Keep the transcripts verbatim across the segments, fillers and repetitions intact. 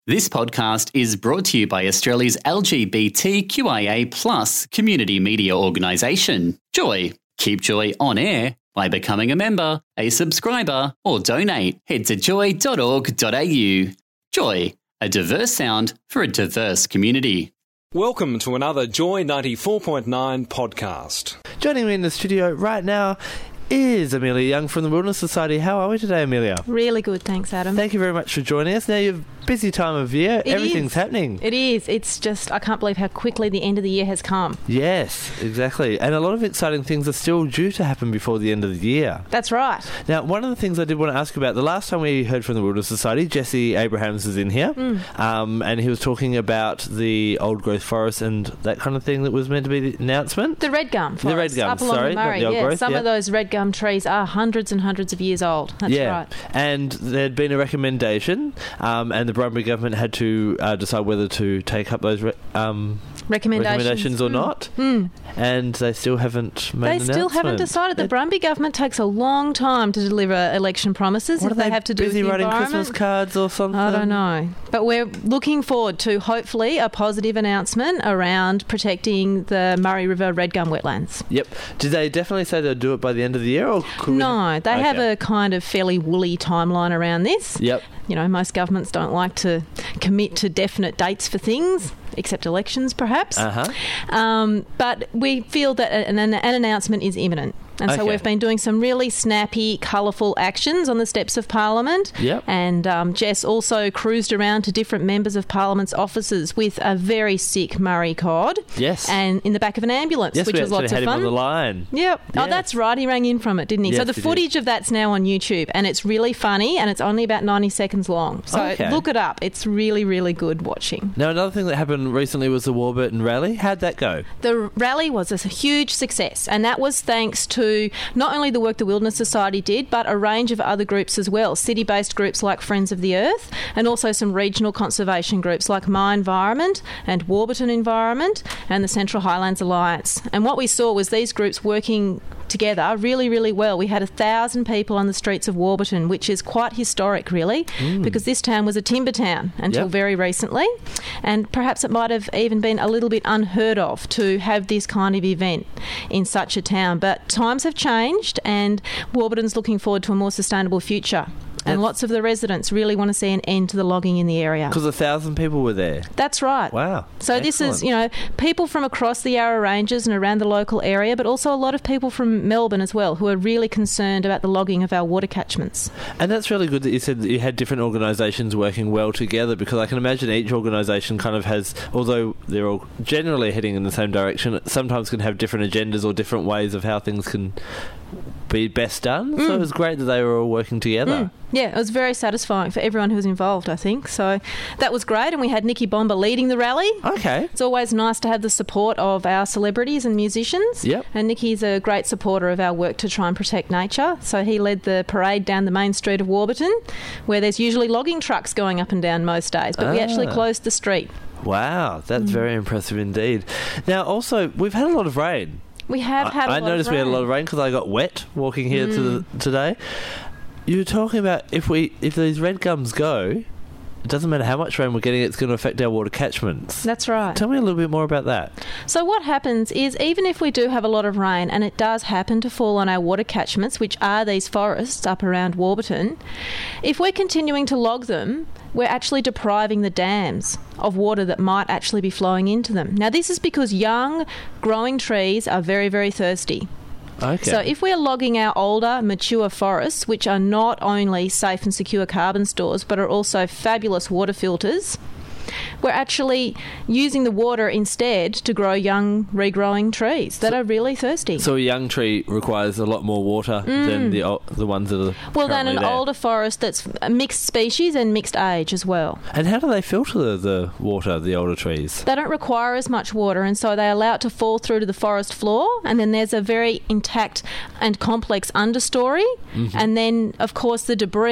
This podcast is brought to you by Australia's L G B T Q I A plus community media organisation, Joy. Keep Joy on air by becoming a member, a subscriber, or donate. Head to joy dot org dot a u. Joy, a diverse sound for a diverse community. Welcome to another Joy ninety-four point nine podcast. Joining me in the studio right now is Amelia Young from the Wilderness Society. How are we today, Amelia? Really good, thanks, Adam. Thank you very much for joining us. Now, you're a busy time of year. It Everything's is. happening. It is. It's just, I can't believe how quickly the end of the year has come. Yes, exactly. And a lot of exciting things are still due to happen before the end of the year. That's right. Now, one of the things I did want to ask about, the last time we heard from the Wilderness Society, Jesse Abrahams was in here, Mm. um, and he was talking about the old growth forest and that kind of thing that was meant to be the announcement. The red gum forest. The red gum, up along sorry, the not Murray. the old yeah, growth, some yeah. of those red gum trees are hundreds and hundreds of years old. That's yeah. right. And there'd been a recommendation, um, and the Brumby government had to uh, decide whether to take up those re- um, Recommendations. recommendations or Mm. not, Mm. and they still haven't made They an still haven't announcement. decided. The They're Brumby government takes a long time to deliver election promises What if are they, have to do busy with the writing environment. Christmas cards or something? I don't know. But we're looking forward to hopefully a positive announcement around protecting the Murray River red gum wetlands. Yep. Did they definitely say they'll do it by the end of the year, or could No, we... they have Okay. a kind of fairly woolly timeline around this. Yep. You know, most governments don't like to commit to definite dates for things, except elections perhaps. Uh-huh. Um, but we feel that an, an, an announcement is imminent. And so Okay. we've been doing some really snappy, colourful actions on the steps of Parliament. Yep. And um, Jess also cruised around to different members of Parliament's offices with a very sick Murray cod. Yes. And in the back of an ambulance, Yes, which we was actually lots had of him fun. on the line. Yep. Yes. Oh, that's right. He rang in from it, didn't he? Yes, so the he did. footage of that's now on YouTube, and it's really funny, and it's only about ninety seconds long. So Okay. look it up. It's really, really good watching. Now, another thing that happened recently was the Warburton rally. How'd that go? The rally was a huge success, and that was thanks to not only the work the Wilderness Society did, but a range of other groups as well, city-based groups like Friends of the Earth, and also some regional conservation groups like My Environment and Warburton Environment and the Central Highlands Alliance. And what we saw was these groups working together really, really well. We had a thousand people on the streets of Warburton, which is quite historic, really, because this town was a timber town until Yep. very recently, and perhaps it might have even been a little bit unheard of to have this kind of event in such a town. But times have changed, and Warburton's looking forward to a more sustainable future. And That's- lots of the residents really want to see an end to the logging in the area. Because a thousand people were there. That's right. Wow. So this is, Excellent. you know, people from across the Yarra Ranges and around the local area, but also a lot of people from Melbourne as well who are really concerned about the logging of our water catchments. And that's really good that you said that you had different organisations working well together, because I can imagine each organisation kind of has, although they're all generally heading in the same direction, sometimes can have different agendas or different ways of how things can be best done. So it was great that they were all working together. Mm. Yeah, it was very satisfying for everyone who was involved, I think. So that was great, and we had Nicky Bomber leading the rally. Okay. It's always nice to have the support of our celebrities and musicians. Yep. And Nicky's a great supporter of our work to try and protect nature. So he led the parade down the main street of Warburton, where there's usually logging trucks going up and down most days, but we actually Ah. closed the street. Wow, that's very impressive indeed. Now, also, we've had a lot of rain. We have had I, a I lot noticed of we had a rain. lot of rain because I got wet walking here to the, today. You were talking about if we if these red gums go, it doesn't matter how much rain we're getting, it's going to affect our water catchments. That's right. Tell me a little bit more about that. So what happens is, even if we do have a lot of rain, and it does happen to fall on our water catchments, which are these forests up around Warburton, if we're continuing to log them, we're actually depriving the dams of water that might actually be flowing into them. Now, this is because young, growing trees are very, very thirsty. Okay. So if we're logging our older, mature forests, which are not only safe and secure carbon stores, but are also fabulous water filters, we're actually using the water instead to grow young, regrowing trees that are really thirsty. So a young tree requires a lot more water than the o- the ones that are well, then currently an there. older forest that's a mixed species and mixed age as well. And how do they filter the, the water, the older trees? They don't require as much water, and so they allow it to fall through to the forest floor, and then there's a very intact and complex understory, and then, of course, the debris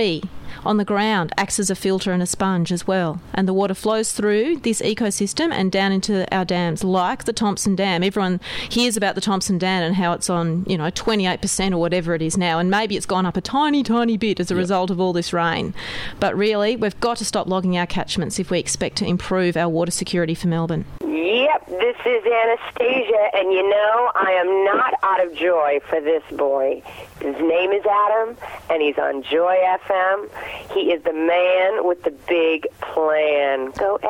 on the ground acts as a filter and a sponge as well. And the water flows through this ecosystem and down into our dams, like the Thompson Dam. Everyone hears about the Thompson Dam and how it's on, you know, twenty-eight percent or whatever it is now. And maybe it's gone up a tiny, tiny bit as a yep. result of all this rain. But really, we've got to stop logging our catchments if we expect to improve our water security for Melbourne. Yep, this is Anastasia, and you know, I am not out of joy for this boy. His name is Adam, and he's on Joy F M. He is the man with the big plan. Go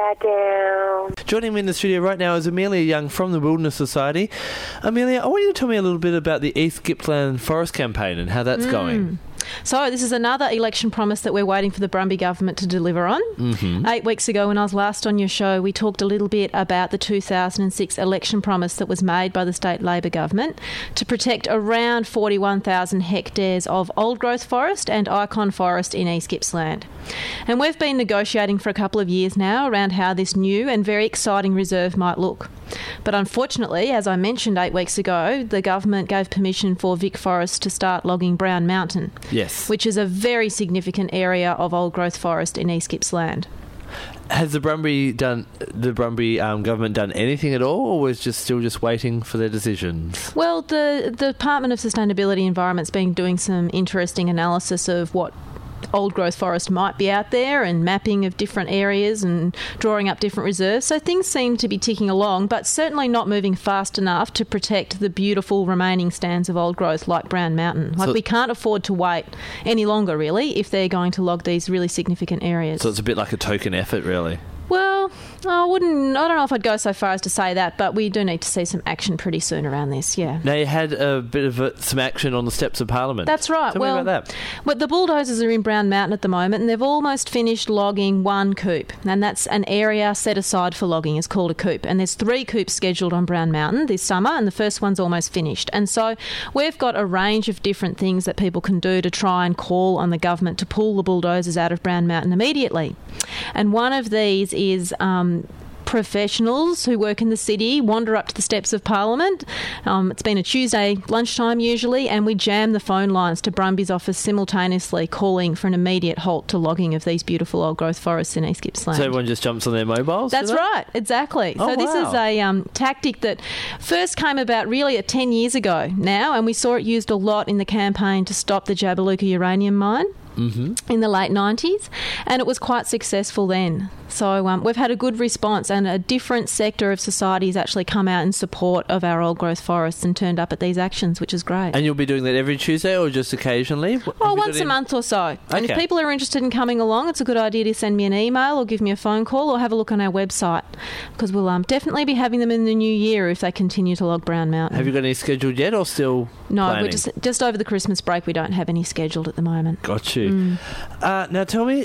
Adam. Joining me in the studio right now is Amelia Young from the Wilderness Society. Amelia, I want you to tell me a little bit about the East Gippsland Forest Campaign and how that's mm. going. So this is another election promise that we're waiting for the Brumby government to deliver on. Mm-hmm. Eight weeks ago when I was last on your show, we talked a little bit about the two thousand six election promise that was made by the state Labor government to protect around forty-one thousand hectares of old-growth forest and icon forest in East Gippsland. And we've been negotiating for a couple of years now around how this new and very exciting reserve might look. But unfortunately, as I mentioned eight weeks ago, the government gave permission for Vic Forest to start logging Brown Mountain. Yes. Which is a very significant area of old-growth forest in East Gippsland. Has the Brumby done the Brumby um, government done anything at all, or was just still just waiting for their decisions? Well, the, the Department of Sustainability and Environment's been doing some interesting analysis of what old growth forest might be out there and mapping of different areas and drawing up different reserves. So things seem to be ticking along, but certainly not moving fast enough to protect the beautiful remaining stands of old growth like Brown Mountain. Like so, we can't afford to wait any longer, really, if they're going to log these really significant areas. So it's a bit like a token effort, really. Well, I wouldn't. I don't know if I'd go so far as to say that, but we do need to see some action pretty soon around this. Yeah. Now you had a bit of a, some action on the steps of Parliament. That's right. Tell well, me about that. Well, the bulldozers are in Brown Mountain at the moment, and they've almost finished logging one coop, and that's an area set aside for logging. It's called a coop, and there's three coops scheduled on Brown Mountain this summer, and the first one's almost finished. And so we've got a range of different things that people can do to try and call on the government to pull the bulldozers out of Brown Mountain immediately. And one of these is Um, professionals who work in the city wander up to the steps of Parliament. Um, it's been a Tuesday lunchtime usually, and we jam the phone lines to Brumby's office simultaneously, calling for an immediate halt to logging of these beautiful old growth forests in East Gippsland. So everyone just jumps on their mobiles? That's right, exactly. Oh, so this wow. is a um, tactic that first came about really ten years ago now, and we saw it used a lot in the campaign to stop the Jabiluka uranium mine. Mm-hmm. In the late nineties, and it was quite successful then. So um, we've had a good response, and a different sector of society has actually come out in support of our old growth forests and turned up at these actions, which is great. And you'll be doing that every Tuesday or just occasionally? Oh, once a month or so. Okay. And if people are interested in coming along, it's a good idea to send me an email or give me a phone call or have a look on our website, because we'll um, definitely be having them in the new year if they continue to log Brown Mountain. Have you got any scheduled yet or still No, planning? we're just, just over the Christmas break. We don't have any scheduled at the moment. Got you. Mm. Uh, now tell me,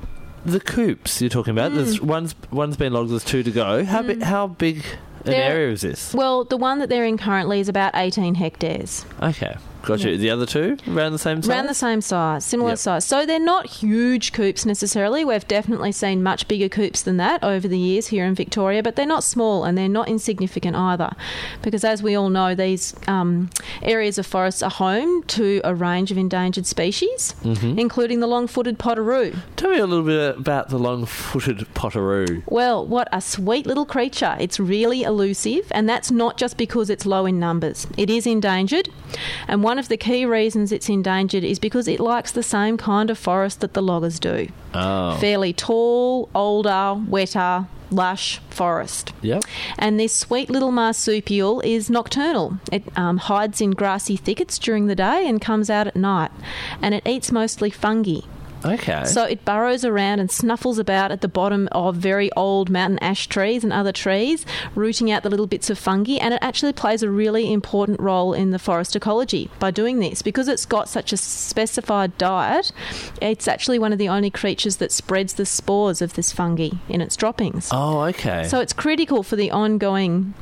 the coops you're talking about, mm. there's one's, one's been logged, there's two to go. How, mm. bi- how big an they're, area is this? Well, the one that they're in currently is about eighteen hectares. Okay. Got you. Yep. The other two, around the same size? Around the same size, similar yep. size. So they're not huge coops necessarily. We've definitely seen much bigger coops than that over the years here in Victoria, but they're not small and they're not insignificant either, because as we all know, these um, areas of forests are home to a range of endangered species, mm-hmm. including the long-footed potteroo. Tell me a little bit about the long-footed potteroo. Well, what a sweet little creature. It's really elusive, and that's not just because it's low in numbers. It is endangered, and one of the key reasons it's endangered is because it likes the same kind of forest that the loggers do. Oh. Fairly tall, older, wetter, lush forest. Yep. And this sweet little marsupial is nocturnal. It um, hides in grassy thickets during the day and comes out at night. And it eats mostly fungi. Okay. So it burrows around and snuffles about at the bottom of very old mountain ash trees and other trees, rooting out the little bits of fungi, and it actually plays a really important role in the forest ecology by doing this. Because it's got such a specified diet, it's actually one of the only creatures that spreads the spores of this fungi in its droppings. Oh, okay. So it's critical for the ongoing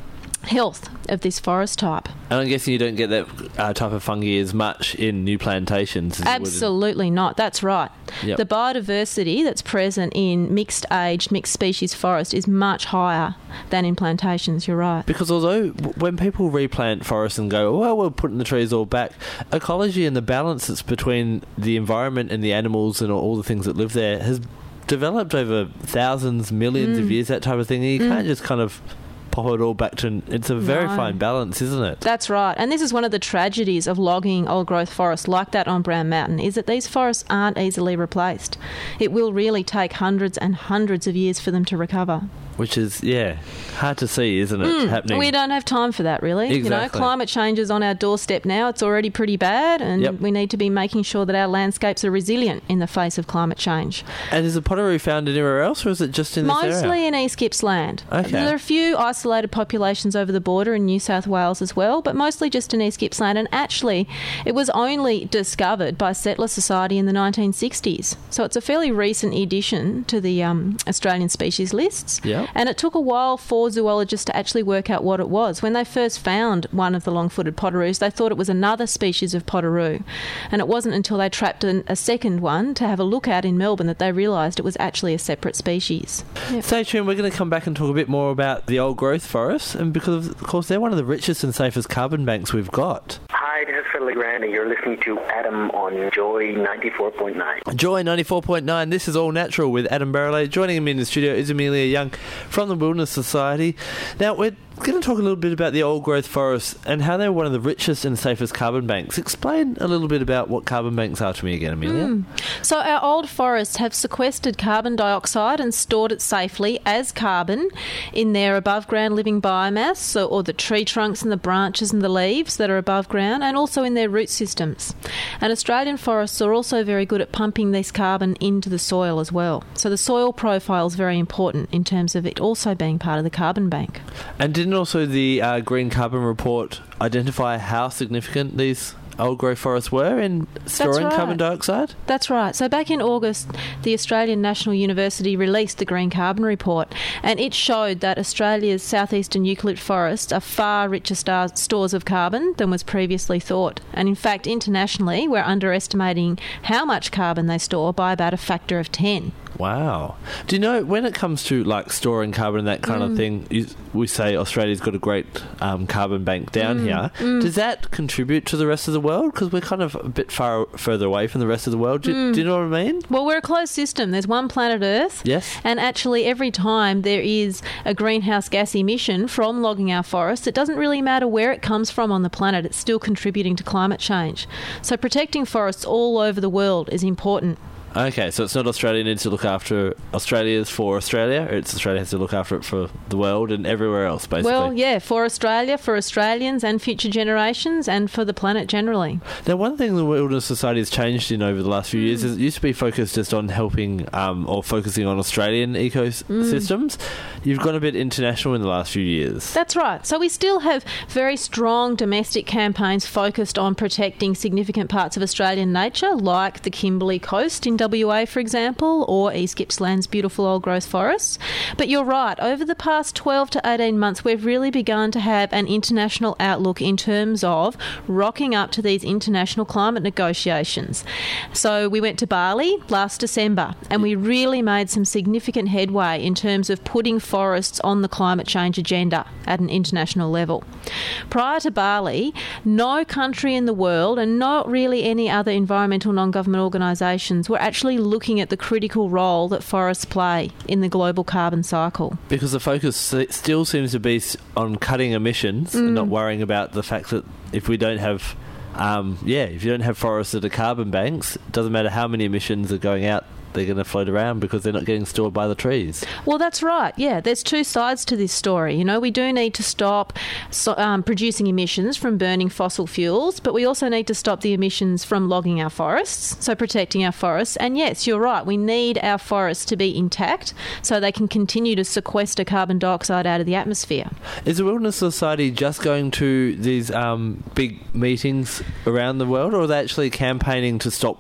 health of this forest type. And I'm guessing you don't get that uh, type of fungi as much in new plantations. As Absolutely not. That's right. Yep. The biodiversity that's present in mixed-aged, mixed-species forest is much higher than in plantations. You're right. Because although w- when people replant forests and go, well, we're putting the trees all back, ecology and the balance that's between the environment and the animals and all the things that live there has developed over thousands, millions Mm. of years, that type of thing. And you Mm. can't just kind of pop it all back to... It's a very No. fine balance, isn't it? That's right. And this is one of the tragedies of logging old-growth forests like that on Brown Mountain, is that these forests aren't easily replaced. It will really take hundreds and hundreds of years for them to recover. Which is, yeah, hard to see, isn't it, Mm, happening? we don't have time for that, really. You know, Exactly. climate change is on our doorstep now. It's already pretty bad, and Yep. we need to be making sure that our landscapes are resilient in the face of climate change. And is the pottery found anywhere else, or is it just in this area? Mostly in East Gippsland. Okay. There are a few isolated populations over the border in New South Wales as well, but mostly just in East Gippsland. And actually, it was only discovered by Settler Society in the nineteen sixties. So it's a fairly recent addition to the um, Australian species lists. Yeah. And it took a while for zoologists to actually work out what it was. When they first found one of the long-footed potoroos, they thought it was another species of potteroo. And it wasn't until they trapped an, a second one to have a look at in Melbourne that they realised it was actually a separate species. Yep. Stay tuned. We're going to come back and talk a bit more about the old growth forests, and because of course they're one of the richest and safest carbon banks we've got. Hi, this is Phil Legrand, and you're listening to Adam on Joy ninety-four point nine. Joy ninety-four point nine, this is All Natural with Adam Barrelay. Joining me in the studio is Amelia Young from the Wilderness Society. Now, we're going to talk a little bit about the old growth forests and how they're one of the richest and safest carbon banks. Explain a little bit about what carbon banks are to me again, Amelia. Mm. So our old forests have sequestered carbon dioxide and stored it safely as carbon in their above ground living biomass, so, or the tree trunks and the branches and the leaves that are above ground, and also in their root systems. And Australian forests are also very good at pumping this carbon into the soil as well. So the soil profile is very important in terms of it also being part of the carbon bank. And didn't also the uh, Green Carbon Report identify how significant these old growth forests were in storing right. carbon dioxide? That's right. So back in August, the Australian National University released the Green Carbon Report, and it showed that Australia's southeastern eucalypt forests are far richer star- stores of carbon than was previously thought. And in fact, internationally, we're underestimating how much carbon they store by about a factor of ten. Wow. Do you know, when it comes to like storing carbon and that kind Mm. of thing, you, we say Australia's got a great um, carbon bank down Mm. here. Mm. Does that contribute to the rest of the world? Because we're kind of a bit far further away from the rest of the world. Do, Mm. do you know what I mean? Well, we're a closed system. There's one planet Earth. Yes. And actually, every time there is a greenhouse gas emission from logging our forests, it doesn't really matter where it comes from on the planet. It's still contributing to climate change. So protecting forests all over the world is important. Okay, so it's not Australia needs to look after Australia's for Australia, it's Australia has to look after it for the world and everywhere else, basically. Well, yeah, for Australia, for Australians and future generations, and for the planet generally. Now, one thing the Wilderness Society has changed in over the last few years is it used to be focused just on helping um, or focusing on Australian ecosystems. Mm. You've gone a bit international in the last few years. That's right. So we still have very strong domestic campaigns focused on protecting significant parts of Australian nature, like the Kimberley Coast in W A, for example, or East Gippsland's beautiful old growth forests. But you're right, over the past twelve to eighteen months, we've really begun to have an international outlook in terms of rocking up to these international climate negotiations. So we went to Bali last December, and we really made some significant headway in terms of putting forests on the climate change agenda at an international level. Prior to Bali, no country in the world, and not really any other environmental non-government organisations, were actually looking at the critical role that forests play in the global carbon cycle. Because the focus still seems to be on cutting emissions mm. and not worrying about the fact that if we don't have, um, yeah, if you don't have forests that are carbon banks, it doesn't matter how many emissions are going out, they're going to float around because they're not getting stored by the trees. Well, that's right. Yeah, there's two sides to this story. You know, we do need to stop so, um, producing emissions from burning fossil fuels, but we also need to stop the emissions from logging our forests, so protecting our forests. And yes, you're right, we need our forests to be intact so they can continue to sequester carbon dioxide out of the atmosphere. Is the Wilderness Society just going to these um, big meetings around the world, or are they actually campaigning to stop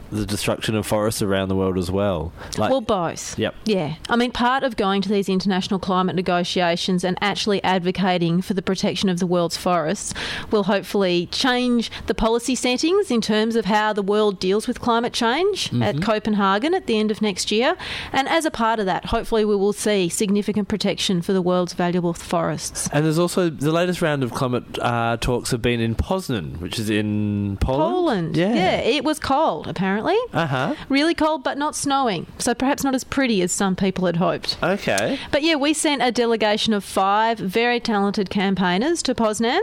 the destruction of forests around the world as well? Like, well, both. Yep. Yeah. I mean, part of going to these international climate negotiations and actually advocating for the protection of the world's forests will hopefully change the policy settings in terms of how the world deals with climate change mm-hmm. at Copenhagen at the end of next year. And as a part of that, hopefully we will see significant protection for the world's valuable forests. And there's also the latest round of climate uh, talks have been in Poznan, which is in Poland. Poland. Yeah. Yeah. It was cold, apparently. Uh-huh. Really cold, but not snowing. So perhaps not as pretty as some people had hoped. Okay. But yeah, we sent a delegation of five very talented campaigners to Poznan.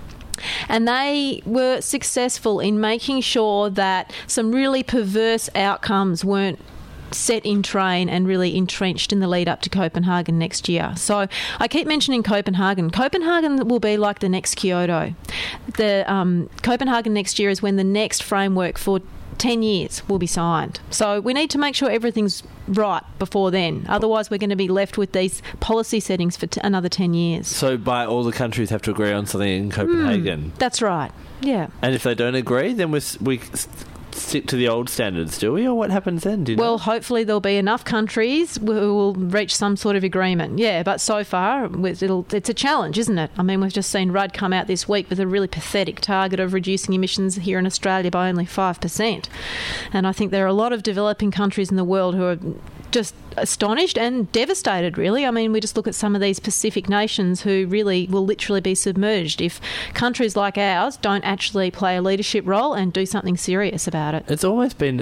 And they were successful in making sure that some really perverse outcomes weren't set in train and really entrenched in the lead up to Copenhagen next year. So I keep mentioning Copenhagen. Copenhagen will be like the next Kyoto. The um, Copenhagen next year is when the next framework for ten years will be signed. So we need to make sure everything's right before then. Otherwise, we're going to be left with these policy settings for t- another ten years. So by all the countries have to agree on something in Copenhagen? Mm, that's right, yeah. And if they don't agree, then we we stick to the old standards, do we? Or what happens then? Do you well, know? hopefully there'll be enough countries who will reach some sort of agreement. Yeah, but so far it'll, it's a challenge, isn't it? I mean, we've just seen Rudd come out this week with a really pathetic target of reducing emissions here in Australia by only five percent. And I think there are a lot of developing countries in the world who are just astonished and devastated, really. I mean, we just look at some of these Pacific nations who really will literally be submerged if countries like ours don't actually play a leadership role and do something serious about it. It's almost been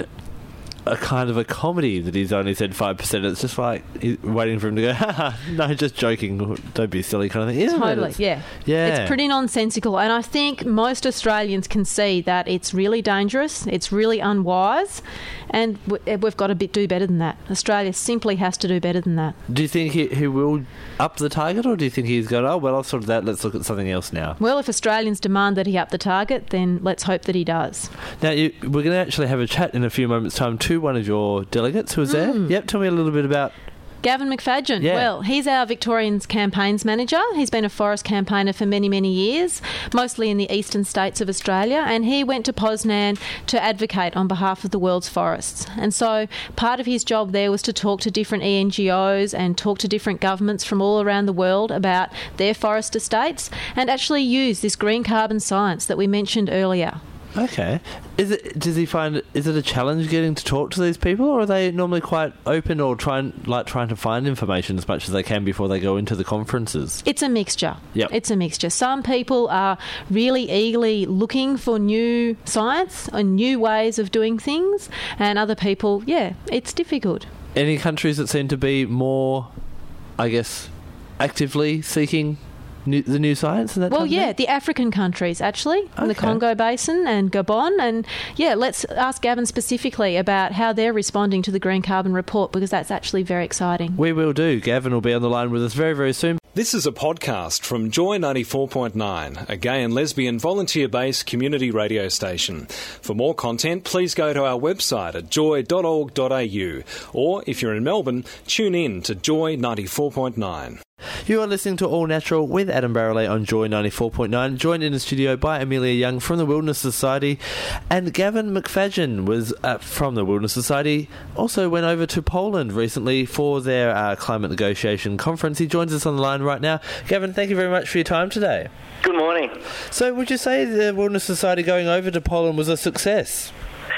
a kind of a comedy that he's only said five percent. It's just like he's waiting for him to go, haha, no, just joking, don't be silly kind of thing. Isn't totally, it? yeah. Yeah. It's pretty nonsensical. And I think most Australians can see that it's really dangerous, it's really unwise, and we've got to do better than that. Australia simply has to do better than that. Do you think he, he will up the target, or do you think he's going, oh, well, I've sorted that, let's look at something else now? Well, if Australians demand that he up the target, then let's hope that he does. Now, you, we're going to actually have a chat in a few moments' time to one of your delegates who was there. Mm. Yep, tell me a little bit about... Gavin McFadyen. Yeah. Well, he's our Victorian's campaigns manager. He's been a forest campaigner for many, many years, mostly in the eastern states of Australia, and he went to Poznan to advocate on behalf of the world's forests. And so part of his job there was to talk to different E N G Os and talk to different governments from all around the world about their forest estates and actually use this green carbon science that we mentioned earlier. Okay. Is it? Does he find? Is it a challenge getting to talk to these people, or are they normally quite open, or trying like trying to find information as much as they can before they go into the conferences? It's a mixture. Yep. It's a mixture. Some people are really eagerly looking for new science and new ways of doing things, and other people, yeah, it's difficult. Any countries that seem to be more, I guess, actively seeking New, the new science and that well type of yeah thing? The African countries actually in okay. the Congo Basin and Gabon, and yeah let's ask Gavin specifically about how they're responding to the Green Carbon Report, because that's actually very exciting. We will do. Gavin will be on the line with us very very soon. This is a podcast from Joy ninety-four point nine, a gay and lesbian volunteer-based community radio station. For more content, please go to our website at joy dot org dot a u, or if you're in Melbourne, tune in to Joy ninety-four point nine. You are listening to All Natural with Adam Barralet on Joy ninety-four point nine, joined in the studio by Amelia Young from the Wilderness Society, and Gavin McFadyen was uh, from the Wilderness Society, also went over to Poland recently for their uh, climate negotiation conference. He joins us on the line right now. Gavin, thank you very much for your time today. Good morning. So would you say the Wilderness Society going over to Poland was a success?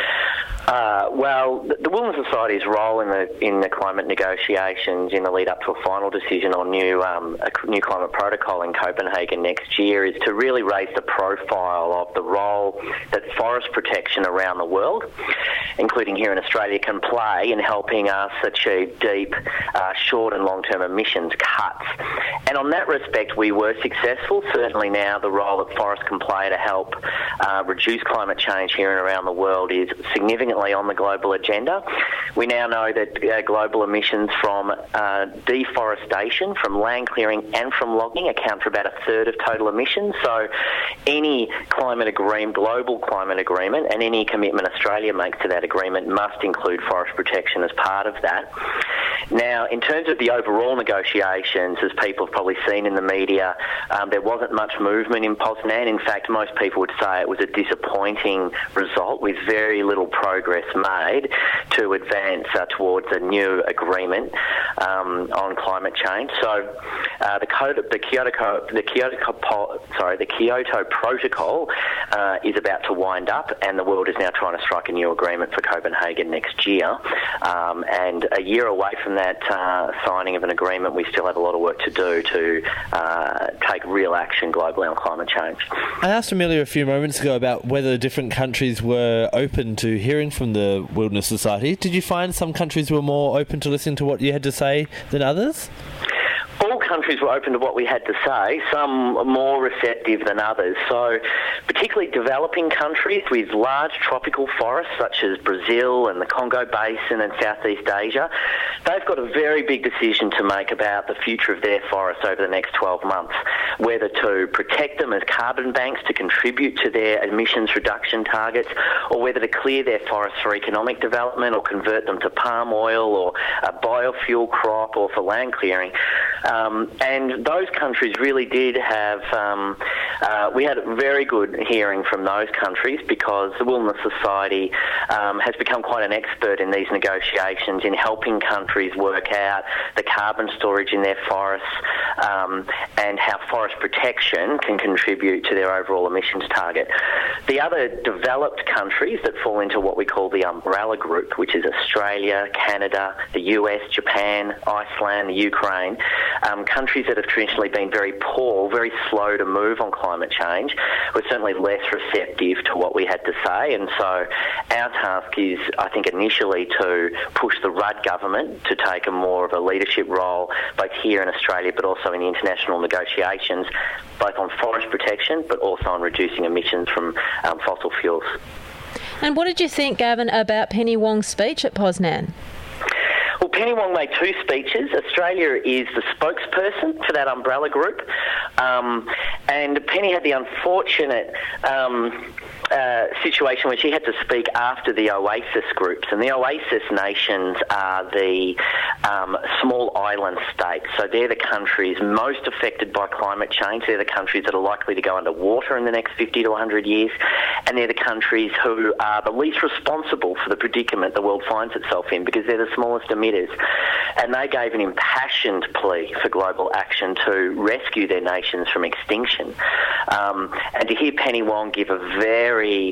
Uh, well, the, the Wilderness Society's role in the in the climate negotiations in the lead up to a final decision on new um, a new climate protocol in Copenhagen next year is to really raise the profile of the role that forest protection around the world, including here in Australia, can play in helping us achieve deep, uh, short and long-term emissions cuts. And on that respect, we were successful. Certainly now the role that forests can play to help uh, reduce climate change here and around the world is significantly on the global agenda. We now know that uh, global emissions from uh, deforestation, from land clearing and from logging account for about a third of total emissions. So any climate agreement, global climate agreement, and any commitment Australia makes to that agreement must include forest protection as part of that. now, in terms of the overall negotiations, as people have probably seen in the media, um, there wasn't much movement in Poznan. In fact, most people would say it was a disappointing result with very little progress made to advance uh, towards a new agreement um, on climate change. So, uh, the, Kyoto, the Kyoto, the Kyoto, sorry, the Kyoto Protocol uh, is about to wind up, and the world is now trying to strike a new agreement for Copenhagen next year. Um, and a year away from that uh, signing of an agreement, we still have a lot of work to do to uh, take real action globally on climate change. I asked Amelia a few moments ago about whether different countries were open to hearing from the Wilderness Society. Did you find some countries were more open to listening to what you had to say than others? All countries were open to what we had to say, some more receptive than others. So particularly developing countries with large tropical forests such as Brazil and the Congo Basin and Southeast Asia, they've got a very big decision to make about the future of their forests over the next twelve months, whether to protect them as carbon banks to contribute to their emissions reduction targets, or whether to clear their forests for economic development or convert them to palm oil or a biofuel crop or for land clearing. Um, and those countries really did have, um, uh, we had a very good hearing from those countries because the Wilderness Society um, has become quite an expert in these negotiations in helping countries work out the carbon storage in their forests um, and how forest protection can contribute to their overall emissions target. The other developed countries that fall into what we call the umbrella group, which is Australia, Canada, the U S, Japan, Iceland, the Ukraine, um, countries that have traditionally been very poor, very slow to move on climate change, were certainly less receptive to what we had to say. And so our task is, I think, initially to push the Rudd government to take a more of a leadership role, both here in Australia but also in the international negotiations, both on forest protection but also on reducing emissions from um, fossil fuels. And what did you think, Gavin, about Penny Wong's speech at Poznan? Well, Penny Wong made two speeches. Australia is the spokesperson for that umbrella group, um, and Penny had the unfortunate um, uh, situation where she had to speak after the OASIS groups, and the OASIS nations are the um, small island states, so they're the countries most affected by climate change. They're the countries that are likely to go underwater in the next fifty to one hundred years, and they're the countries who are the least responsible for the predicament the world finds itself in because they're the smallest emitters. And they gave an impassioned plea for global action to rescue their nations from extinction. Um, and to hear Penny Wong give a very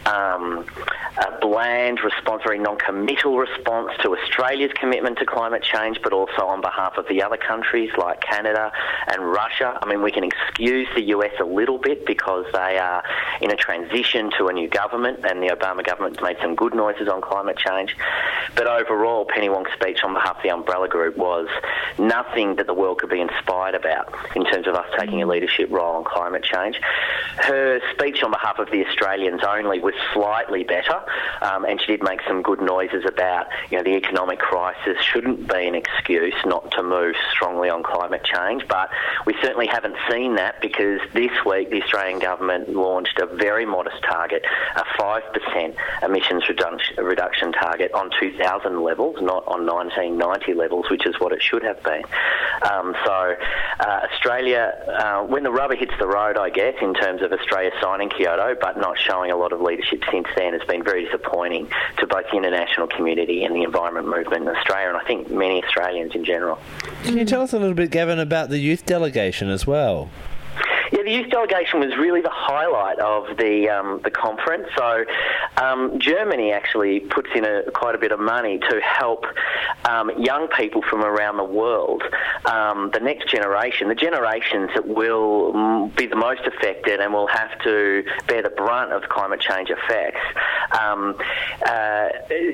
um, a bland response, very non-committal response to Australia's commitment to climate change, but also on behalf of the other countries like Canada and Russia. I mean, we can excuse the U S a little bit because they are in a transition to a new government, and the Obama government's made some good noises on climate change. But overall, Penny Wong's speech on behalf of the umbrella group was nothing that the world could be inspired about in terms of us taking a leadership role on climate change. Her speech on behalf of the Australians only was slightly better, um, and she did make some good noises about, you know, the economic crisis shouldn't be an excuse not to move strongly on climate change, but we certainly haven't seen that because this week the Australian government launched a very modest target, a five percent emissions reduction, reduction target on two thousand levels, not on nineteen ninety levels, which is what it should have been. Um, so uh, Australia, uh, when the rubber hits the road, I guess, in terms of Australia signing Kyoto, but not showing a lot of leadership since then, has been very disappointing to both the international community and the environment movement in Australia, and I think many Australians in general. Can you tell us a little bit, Gavin, about the youth delegation as well? Yeah, the youth delegation was really the highlight of the um, the conference. So um, Germany actually puts in a, quite a bit of money to help um, young people from around the world, um, the next generation, the generations that will be the most affected and will have to bear the brunt of climate change effects. Um, uh,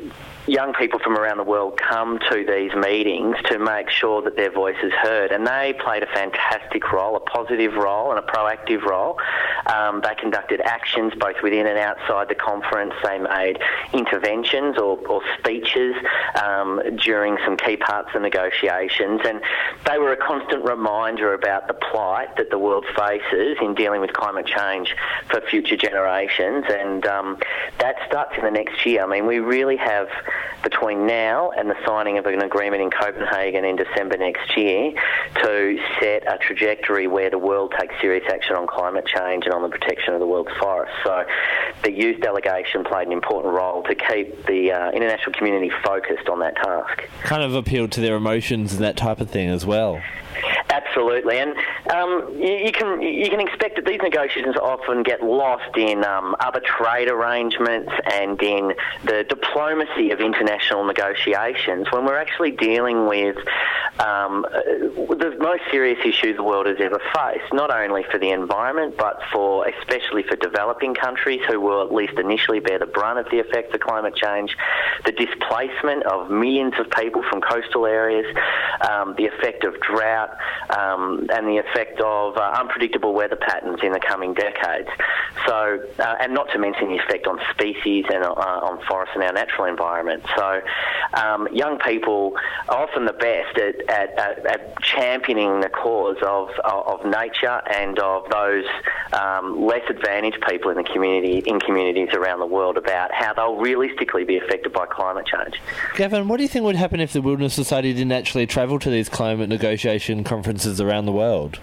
young people from around the world come to these meetings to make sure that their voice is heard, and they played a fantastic role, a positive role and a proactive role. Um, they conducted actions both within and outside the conference. They made interventions or, or speeches um, during some key parts of negotiations, and they were a constant reminder about the plight that the world faces in dealing with climate change for future generations, and um, that starts in the next year. I mean, we really have, between now and the signing of an agreement in Copenhagen in December next year, to set a trajectory where the world takes serious action on climate change and on the protection of the world's forests. So the youth delegation played an important role to keep the uh, international community focused on that task. Kind of appealed to their emotions and that type of thing as well. Absolutely, and um, you, you can you can expect that these negotiations often get lost in um, other trade arrangements and in the diplomacy of international negotiations when we're actually dealing with um, the most serious issue the world has ever faced, not only for the environment but for especially for developing countries who will at least initially bear the brunt of the effects of climate change, the displacement of millions of people from coastal areas, um, the effect of drought, Um, and the effect of uh, unpredictable weather patterns in the coming decades. So, uh, and not to mention the effect on species and uh, on forests and our natural environment. So, um, young people are often the best at, at, at, at championing the cause of, of, of nature and of those um, less advantaged people in the community, in communities around the world, about how they'll realistically be affected by climate change. Gavin, what do you think would happen if the Wilderness Society didn't actually travel to these climate negotiation conferences around the world?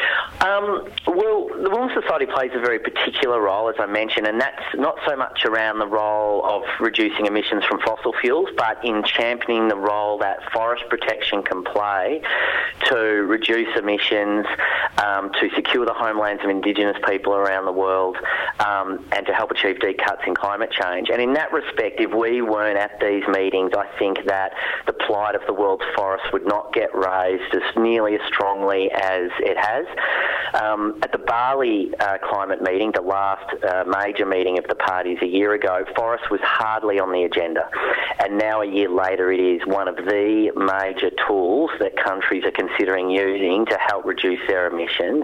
Um, well, the Wilderness Society plays a very particular role, as I mentioned, and that's not so much around the role of reducing emissions from fossil fuels, but in championing the role that forest protection can play to reduce emissions, um, to secure the homelands of Indigenous people around the world, um, and to help achieve deep cuts in climate change. And in that respect, if we weren't at these meetings, I think that the plight of the world's forests would not get raised as nearly as strongly as it has. Um, at the Bali uh, climate meeting, the last uh, major meeting of the parties a year ago, forest was hardly on the agenda. And now a year later, it is one of the major tools that countries are considering using to help reduce their emissions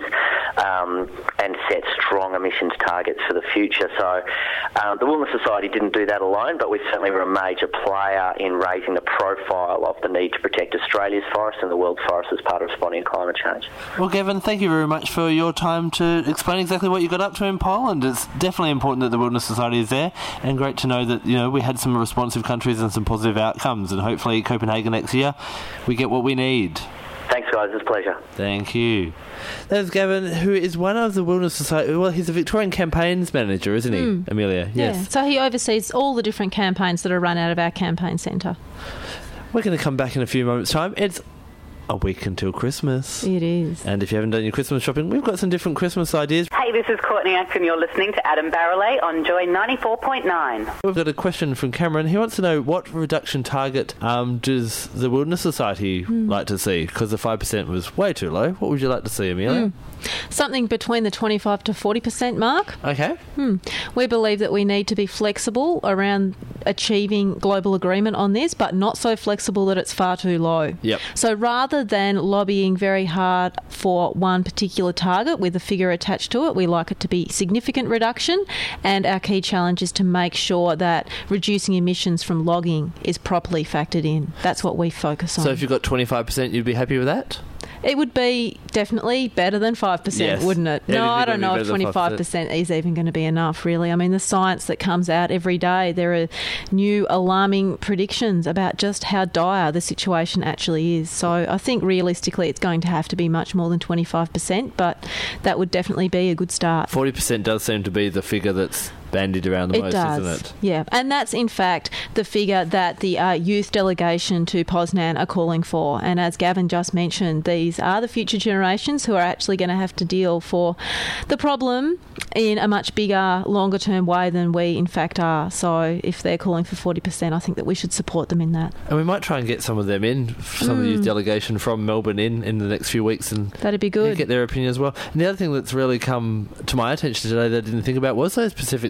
um, and set strong emissions targets for the future. So uh, the Wilderness Society didn't do that alone, but we certainly were a major player in raising the profile of the need to protect Australia's forests and the world's forests as part of responding to climate change. Well, Gavin, thank you very much for your time to explain exactly what you got up to in Poland. It's definitely important that the Wilderness Society is there, and great to know that, you know, we had some responsive countries and some positive outcomes, and hopefully Copenhagen next year we get what we need. Thanks, guys. It's a pleasure. Thank you. That is Gavin, who is one of the Wilderness Society... Well, he's a Victorian campaigns manager, isn't he, mm. Amelia? Yeah. Yes. So he oversees all the different campaigns that are run out of our campaign centre. We're going to come back in a few moments' time. It's a week until Christmas. It is. And if you haven't done your Christmas shopping, we've got some different Christmas ideas. Hey, this is Courtney Axe and you're listening to Adam Barralet on Joy ninety-four point nine. We've got a question from Cameron. He wants to know what reduction target um, does the Wilderness Society mm. like to see? Because the five percent was way too low. What would you like to see, Amelia? Mm. Something between the twenty-five to forty percent mark. Okay. Hmm. We believe that we need to be flexible around achieving global agreement on this, but not so flexible that it's far too low. Yep. So rather than lobbying very hard for one particular target with a figure attached to it, we like it to be significant reduction, and our key challenge is to make sure that reducing emissions from logging is properly factored in. That's what we focus on. So if you've got twenty-five percent, you'd be happy with that? It would be definitely better than five percent, yes. wouldn't it? No, I don't know if twenty-five percent is even going to be enough, really. I mean, the science that comes out every day, there are new alarming predictions about just how dire the situation actually is. So I think realistically it's going to have to be much more than twenty-five percent, but that would definitely be a good start. forty percent does seem to be the figure that's bandied around the it most, does. isn't it? Yeah, and that's in fact the figure that the uh, youth delegation to Poznan are calling for. And as Gavin just mentioned, these are the future generations who are actually going to have to deal for the problem in a much bigger, longer term way than we in fact are. So if they're calling for forty percent, I think that we should support them in that. And we might try and get some of them in, some mm. of the youth delegation from Melbourne in, in the next few weeks, and that'd be good. Yeah, get their opinion as well. And the other thing that's really come to my attention today that I didn't think about was those Pacific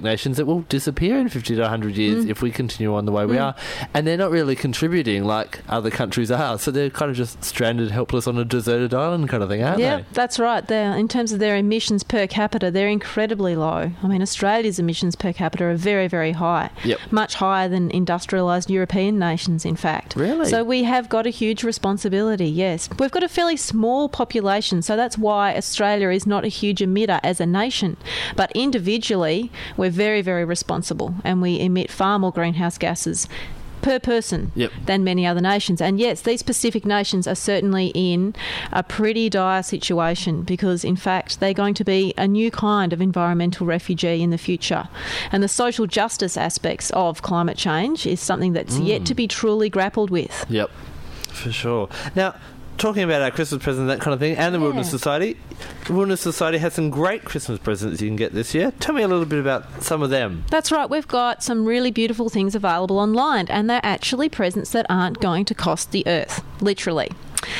nations that will disappear in fifty to one hundred years mm. if we continue on the way mm. we are. And they're not really contributing like other countries are. So they're kind of just stranded, helpless on a deserted island kind of thing, aren't yeah, they? Yeah, that's right. They're, in terms of their emissions per capita, they're incredibly low. I mean, Australia's emissions per capita are very, very high. Yep. Much higher than industrialised European nations, in fact. Really? So we have got a huge responsibility, yes. We've got a fairly small population, so that's why Australia is not a huge emitter as a nation. But individually, we're very, very responsible, and we emit far more greenhouse gases per person yep. than many other nations. And yes, these Pacific nations are certainly in a pretty dire situation because, in fact, they're going to be a new kind of environmental refugee in the future. And the social justice aspects of climate change is something that's mm. yet to be truly grappled with. Yep, for sure. Now, talking about our Christmas present, that kind of thing, and the yeah. Wilderness Society, the Wilderness Society has some great Christmas presents you can get this year. Tell me a little bit about some of them. That's right. We've got some really beautiful things available online, and they're actually presents that aren't going to cost the earth, literally.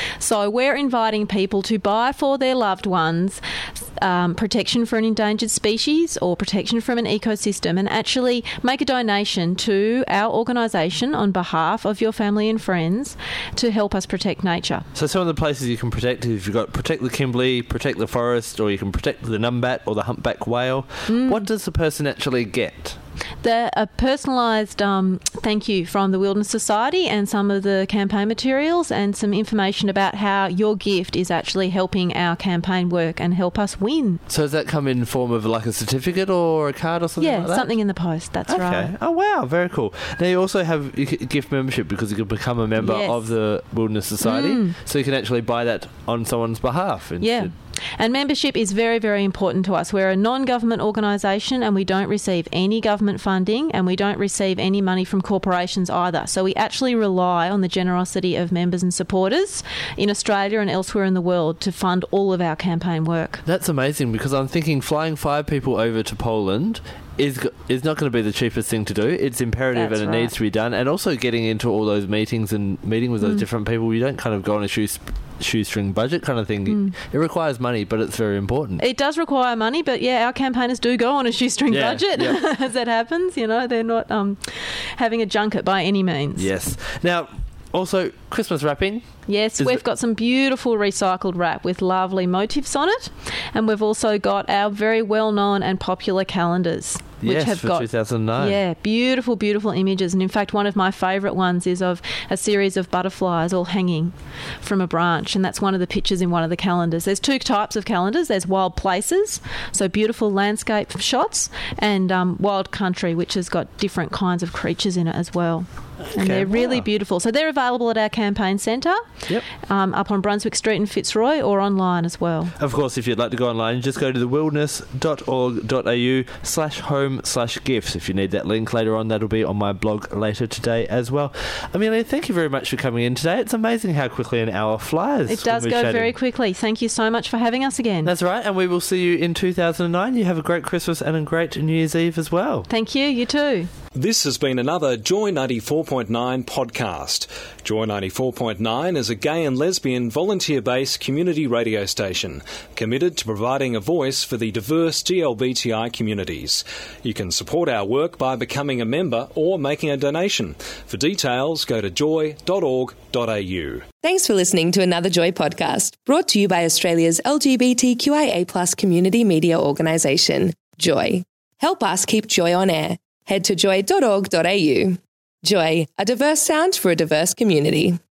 So we're inviting people to buy for their loved ones um, protection for an endangered species or protection from an ecosystem, and actually make a donation to our organisation on behalf of your family and friends to help us protect nature. So some of the places you can protect, if you've got protect the Kimberley, protect the forest, or you can protect the numbat or the humpback whale. Mm. What does the person actually get? The, a personalised um, thank you from the Wilderness Society and some of the campaign materials and some information about how your gift is actually helping our campaign work and help us win. So does that come in form of like a certificate or a card or something yeah, like that? Yeah, something in the post, that's okay. right. Oh, wow, very cool. Now you also have gift membership because you can become a member yes. of the Wilderness Society, mm. so you can actually buy that on someone's behalf. Instead. Yeah. And membership is very, very important to us. We're a non-government organisation and we don't receive any government funding and we don't receive any money from corporations either. So we actually rely on the generosity of members and supporters in Australia and elsewhere in the world to fund all of our campaign work. That's amazing, because I'm thinking flying five people over to Poland is is not going to be the cheapest thing to do. It's imperative That's and it right. needs to be done. And also getting into all those meetings and meeting with those mm. different people, you don't kind of go on a shoe, shoestring budget kind of thing. Mm. It requires money, but it's very important. It does require money, but yeah, our campaigners do go on a shoestring yeah, budget yeah. as that happens. You know, they're not um, having a junket by any means. Yes. Now, also, Christmas wrapping. Yes, Is we've it- got some beautiful recycled wrap with lovely motifs on it, and we've also got our very well-known and popular calendars, which yes, have for got two thousand nine. yeah, beautiful, beautiful images. And in fact, one of my favourite ones is of a series of butterflies all hanging from a branch, and that's one of the pictures in one of the calendars. There's two types of calendars. There's wild places, so beautiful landscape shots, and um, wild country, which has got different kinds of creatures in it as well. And Okay, they're really wow. beautiful. So they're available at our campaign centre, Yep. um, up on Brunswick Street in Fitzroy, or online as well. Of course, if you'd like to go online, just go to the wilderness dot org dot a u slash home slash gifts. If you need that link later on, that'll be on my blog later today as well. Amelia, thank you very much for coming in today. It's amazing how quickly an hour flies. It does when go we're chatting. very quickly. Thank you so much for having us again. That's right, and we will see you in two thousand nine. You have a great Christmas and a great New Year's Eve as well. Thank you. You too. This has been another Joy ninety-four point nine podcast. Joy ninety-four point nine is a gay and lesbian volunteer-based community radio station committed to providing a voice for the diverse G L B T I communities. You can support our work by becoming a member or making a donation. For details, go to joy dot org dot a u. Thanks for listening to another Joy podcast, brought to you by Australia's L G B T Q I A plus community media organisation, Joy. Help us keep Joy on air. Head to joy dot org dot a u. Joy, a diverse sound for a diverse community.